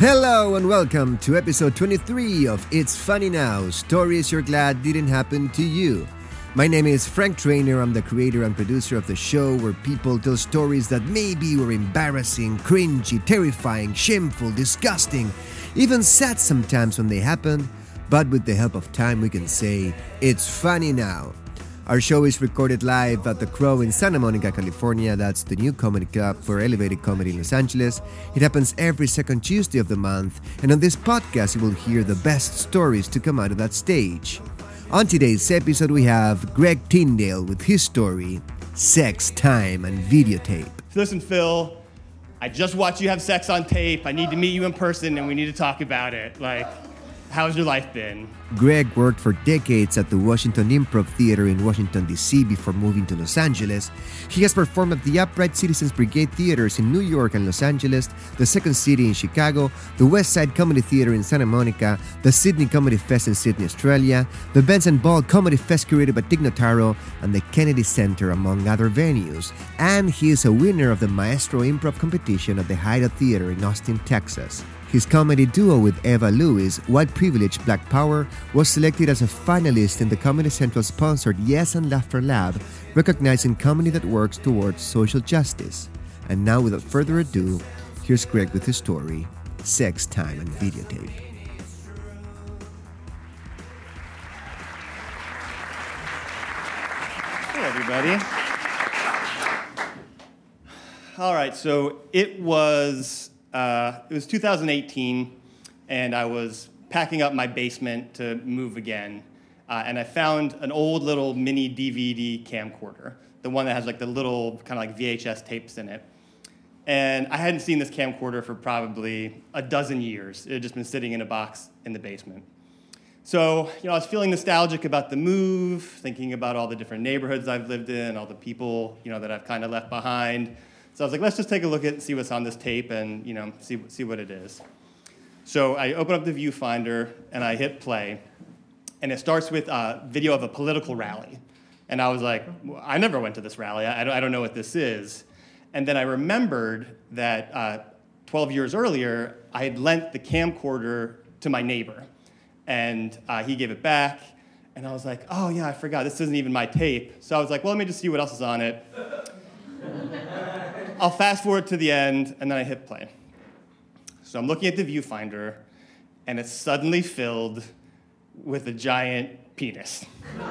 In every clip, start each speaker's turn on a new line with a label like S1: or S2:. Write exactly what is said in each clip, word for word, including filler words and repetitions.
S1: Hello and welcome to episode twenty-three of It's Funny Now, stories you're glad didn't happen to you. My name is Frank Trainer. I'm the creator and producer of the show where people tell stories that maybe were embarrassing, cringy, terrifying, shameful, disgusting, even sad sometimes when they happened, but with the help of time we can say, it's funny now. Our show is recorded live at The Crow in Santa Monica, California. That's the new comedy club for elevated comedy in Los Angeles. It happens every second Tuesday of the month, and on this podcast you will hear the best stories to come out of that stage. On today's episode we have Greg Tyndale with his story, Sex, Time, and Videotape.
S2: Listen, Phil, I just watched you have sex on tape. I need to meet you in person and we need to talk about it. Like, how's your life been?
S1: Greg worked for decades at the Washington Improv Theater in Washington, D C before moving to Los Angeles. He has performed at the Upright Citizens Brigade Theaters in New York and Los Angeles, the Second City in Chicago, the West Side Comedy Theater in Santa Monica, the Sydney Comedy Fest in Sydney, Australia, the Benson Ball Comedy Fest curated by Tig Notaro, and the Kennedy Center, among other venues. And he is a winner of the Maestro Improv competition at the Hideout Theater in Austin, Texas. His comedy duo with Eva Lewis, White Privilege, Black Power, was selected as a finalist in the Comedy Central-sponsored Yes and Laughter Lab, recognizing comedy that works towards social justice. And now, without further ado, here's Greg with his story, Sex, Time, and Videotape.
S2: Hey, everybody. All right, so it was... Uh, it was two thousand eighteen, and I was packing up my basement to move again, uh, and I found an old little mini D V D camcorder, the one that has like the little kind of like V H S tapes in it. And I hadn't seen this camcorder for probably a dozen years. It had just been sitting in a box in the basement. So, you know, I was feeling nostalgic about the move, thinking about all the different neighborhoods I've lived in, all the people, you know, that I've kind of left behind. So I was like, let's just take a look at it and see what's on this tape and, you know, see, see what it is. So I open up the viewfinder and I hit play. And it starts with a video of a political rally. And I was like, well, I never went to this rally. I don't, I don't know what this is. And then I remembered that uh, twelve years earlier, I had lent the camcorder to my neighbor. And uh, he gave it back. And I was like, oh, yeah, I forgot. This isn't even my tape. So I was like, well, let me just see what else is on it. I'll fast forward to the end, and then I hit play. So I'm looking at the viewfinder, and it's suddenly filled with a giant penis.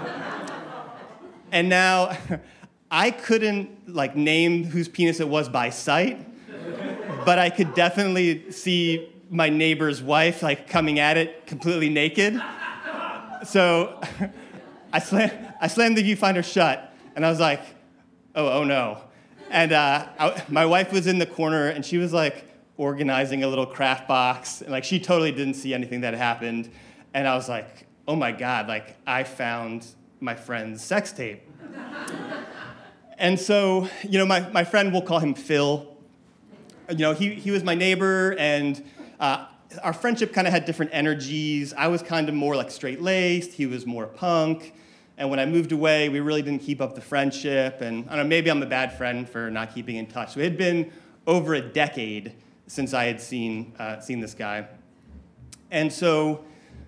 S2: And now, I couldn't like name whose penis it was by sight, but I could definitely see my neighbor's wife like coming at it completely naked. So I slam, I slammed the viewfinder shut, and I was like, oh, oh no. And uh, I, my wife was in the corner, and she was, like, organizing a little craft box. And, like, she totally didn't see anything that happened. And I was like, oh, my God, like, I found my friend's sex tape. And so, you know, my, my friend, we'll call him Phil. You know, he, he was my neighbor, and uh, our friendship kind of had different energies. I was kind of more, like, straight-laced. He was more punk. And when I moved away, we really didn't keep up the friendship. And I don't know, maybe I'm a bad friend for not keeping in touch. So it had been over a decade since I had seen uh, seen this guy. And so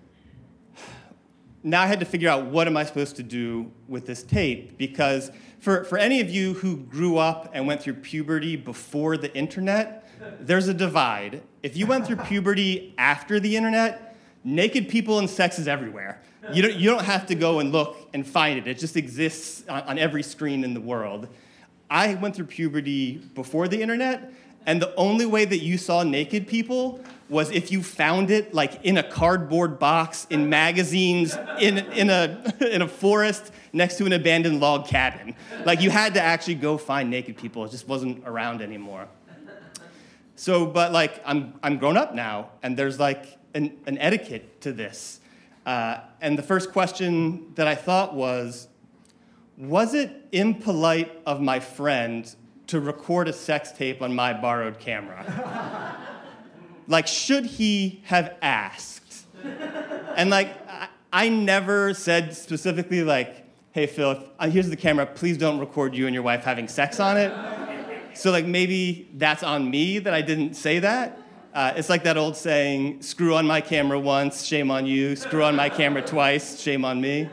S2: now I had to figure out what am I supposed to do with this tape? Because for, for any of you who grew up and went through puberty before the internet, there's a divide. If you went through puberty after the internet, naked people and sex is everywhere. You don't, you don't have to go and look and find it. It just exists on, on every screen in the world. I went through puberty before the internet, and the only way that you saw naked people was if you found it like in a cardboard box, in magazines, in, in, a, in a forest next to an abandoned log cabin. Like, you had to actually go find naked people. It just wasn't around anymore. So, but like, I'm, I'm grown up now, and there's like an, an etiquette to this. Uh, and the first question that I thought was, was it impolite of my friend to record a sex tape on my borrowed camera? Like, should he have asked? And like, I, I never said specifically like, hey, Phil, if, uh, here's the camera, please don't record you and your wife having sex on it. So like, maybe that's on me that I didn't say that. Uh, it's like that old saying, screw on my camera once, shame on you. Screw on my camera twice, shame on me.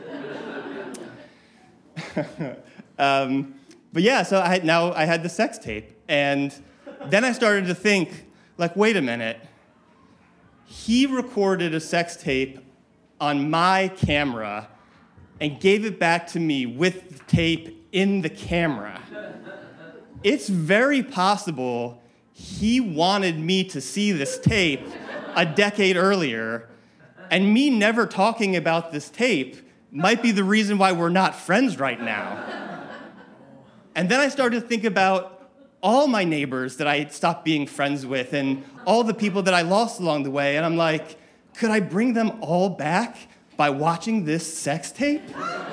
S2: um, but yeah, so I had, now I had the sex tape. And then I started to think, like, wait a minute. He recorded a sex tape on my camera and gave it back to me with the tape in the camera. It's very possible he wanted me to see this tape a decade earlier, and me never talking about this tape might be the reason why we're not friends right now. And then I started to think about all my neighbors that I stopped being friends with and all the people that I lost along the way, and I'm like, could I bring them all back by watching this sex tape?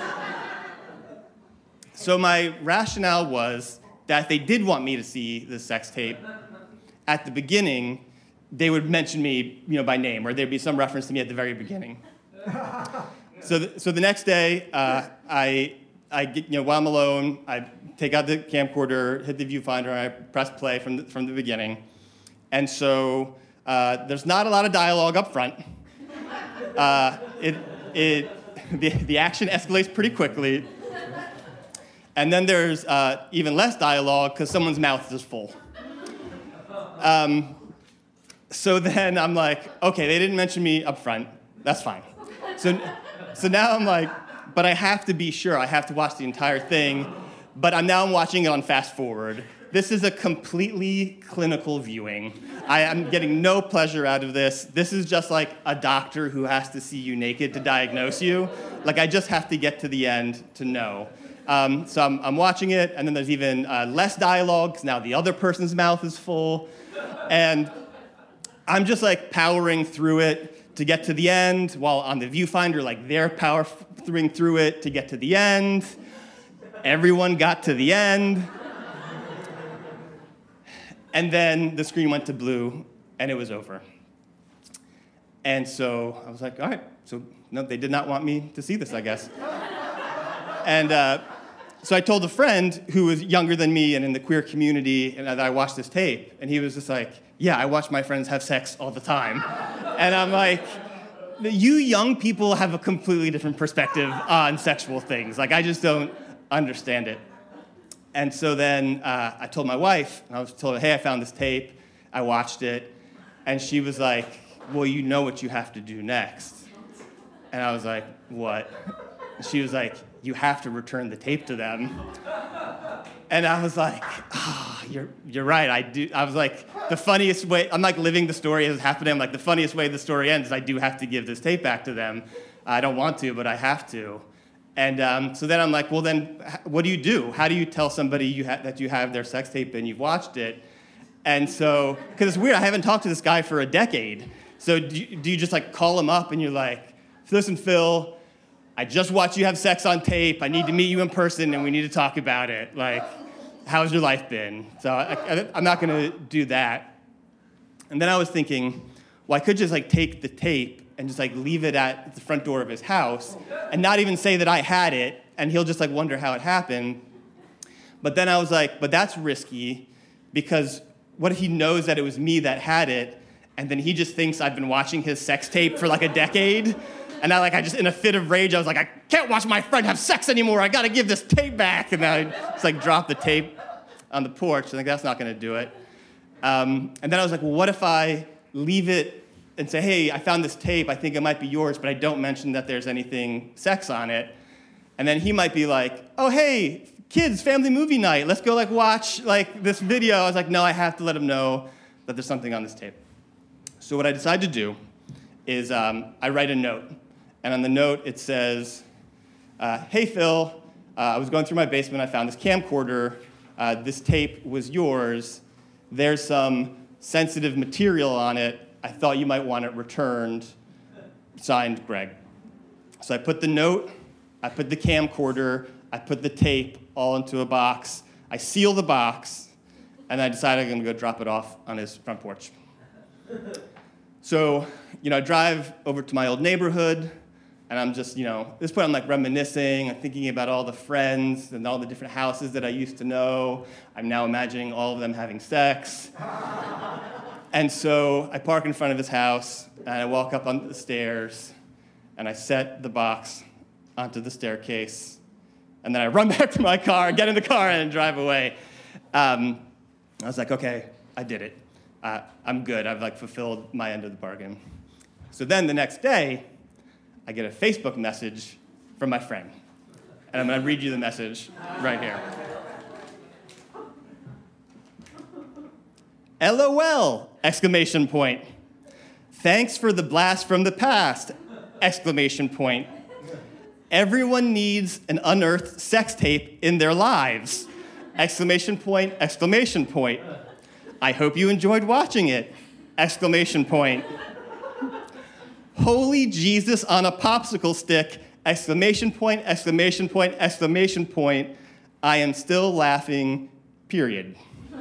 S2: So my rationale was that if they did want me to see the sex tape, at the beginning, they would mention me, you know, by name, or there'd be some reference to me at the very beginning. So, the, so the next day, uh, I, I get, you know, while I'm alone, I take out the camcorder, hit the viewfinder, and I press play from the, from the beginning. And so uh, there's not a lot of dialogue up front. Uh, it, it, the, the action escalates pretty quickly. And then there's uh, even less dialogue because someone's mouth is full. Um, so then I'm like, okay, they didn't mention me up front. That's fine. So, so now I'm like, but I have to be sure. I have to watch the entire thing. But I'm now watching it on fast forward. This is a completely clinical viewing. I am getting no pleasure out of this. This is just like a doctor who has to see you naked to diagnose you. Like, I just have to get to the end to know. Um, so I'm, I'm watching it, and then there's even uh, less dialogue, because now the other person's mouth is full. And I'm just, like, powering through it to get to the end, while on the viewfinder, like, they're powering through it to get to the end. Everyone got to the end. And then the screen went to blue, and it was over. And so I was like, all right, so no, they did not want me to see this, I guess. And uh, so I told a friend who was younger than me and in the queer community and that I watched this tape, and he was just like, yeah, I watch my friends have sex all the time. And I'm like, you young people have a completely different perspective on sexual things. Like, I just don't understand it. And so then uh, I told my wife, and I was told her, hey, I found this tape. I watched it. And she was like, well, you know what you have to do next. And I was like, what? And she was like, you have to return the tape to them. And I was like, oh, you're you're right. I do. I was like, the funniest way, I'm like living the story as it's happening. I'm like, the funniest way the story ends is I do have to give this tape back to them. I don't want to, but I have to. And um, so then I'm like, well, then what do you do? How do you tell somebody you ha- that you have their sex tape and you've watched it? And so, because it's weird, I haven't talked to this guy for a decade. So do you, do you just like call him up and you're like, listen, Phil, I just watched you have sex on tape. I need to meet you in person and we need to talk about it. Like, how's your life been? So I, I, I'm not going to do that. And then I was thinking, well, I could just like take the tape and just like leave it at the front door of his house and not even say that I had it, and he'll just like wonder how it happened. But then I was like, but that's risky, because what if he knows that it was me that had it, and then he just thinks I've been watching his sex tape for like a decade? And I like I just in a fit of rage, I was like, I can't watch my friend have sex anymore. I got to give this tape back. And then I just like dropped the tape on the porch. I think that's not going to do it. Um, and then I was like, well, what if I leave it and say, hey, I found this tape. I think it might be yours, but I don't mention that there's anything sex on it. And then he might be like, oh, hey, kids, family movie night. Let's go like watch like this video. I was like, no, I have to let him know that there's something on this tape. So what I decided to do is um, I write a note. And on the note, it says, uh, hey, Phil, uh, I was going through my basement. I found this camcorder. Uh, this tape was yours. There's some sensitive material on it. I thought you might want it returned. Signed, Greg. So I put the note, I put the camcorder, I put the tape all into a box. I seal the box, and I decided I'm going to go drop it off on his front porch. So, you know, I drive over to my old neighborhood, and I'm just, you know, at this point I'm like reminiscing. I'm thinking about all the friends and all the different houses that I used to know. I'm now imagining all of them having sex. And so I park in front of his house, and I walk up on the stairs, and I set the box onto the staircase, and then I run back to my car, get in the car, and drive away. Um, I was like, okay, I did it. Uh, I'm good. I've like fulfilled my end of the bargain. So then the next day, I get a Facebook message from my friend. And I'm going to read you the message right here. LOL! Exclamation point. Thanks for the blast from the past! Exclamation point. Everyone needs an unearthed sex tape in their lives! Exclamation point, exclamation point. I hope you enjoyed watching it! Exclamation point. Holy Jesus on a popsicle stick! Exclamation point, exclamation point, exclamation point. I am still laughing, period.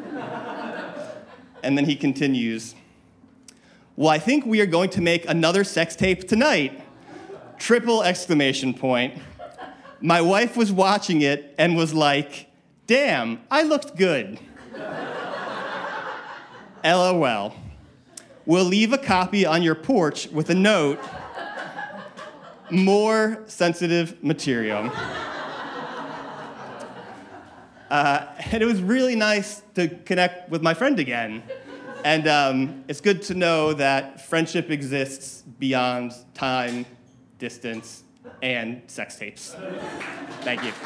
S2: And then he continues. Well, I think we are going to make another sex tape tonight. Triple exclamation point. My wife was watching it and was like, damn, I looked good. LOL. We'll leave a copy on your porch with a note. More sensitive material. Uh, and it was really nice to connect with my friend again. And um, it's good to know that friendship exists beyond time, distance, and sex tapes. Thank you.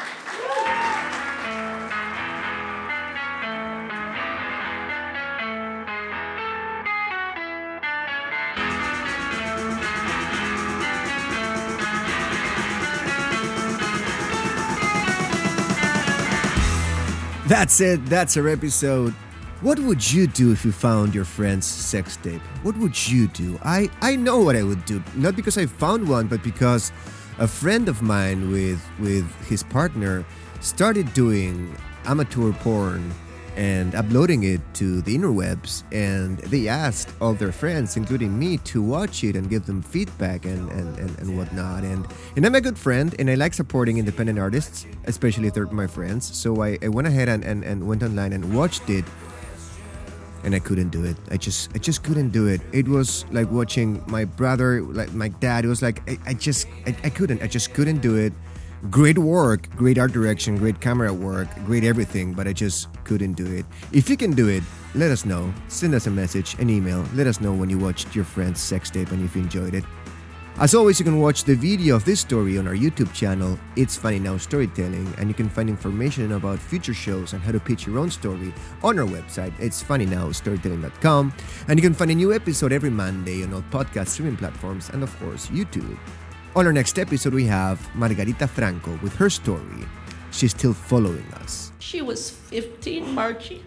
S1: That's it. That's our episode. What would you do if you found your friend's sex tape? What would you do? I, I know what I would do. Not because I found one, but because a friend of mine with, with his partner started doing amateur porn and uploading it to the interwebs, and they asked all their friends, including me, to watch it and give them feedback and, and, and, and whatnot. And, and I'm a good friend, and I like supporting independent artists, especially if they're my friends. So I, I went ahead and, and, and went online and watched it, and I couldn't do it. I just I just couldn't do it. It was like watching my brother, like my dad. It was like, I, I just, I, I couldn't. I just couldn't do it. Great work, great art direction, great camera work, great everything, but I just couldn't do it. If you can do it, let us know. Send us a message, an email. Let us know when you watched your friend's sex tape and if you enjoyed it. As always, you can watch the video of this story on our YouTube channel, It's Funny Now Storytelling, and you can find information about future shows and how to pitch your own story on our website, it's funny now storytelling dot com, and you can find a new episode every Monday on all podcast streaming platforms and, of course, YouTube. On our next episode, we have Margarita Franco with her story. She's still following us.
S3: She was fifteen, Margie.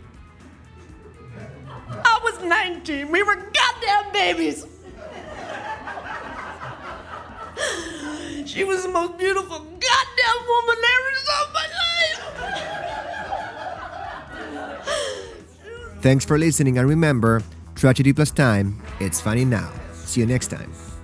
S3: I was nineteen. We were goddamn babies. She was the most beautiful goddamn woman I ever saw in my life.
S1: Thanks for listening, and remember, tragedy plus time, it's funny now. See you next time.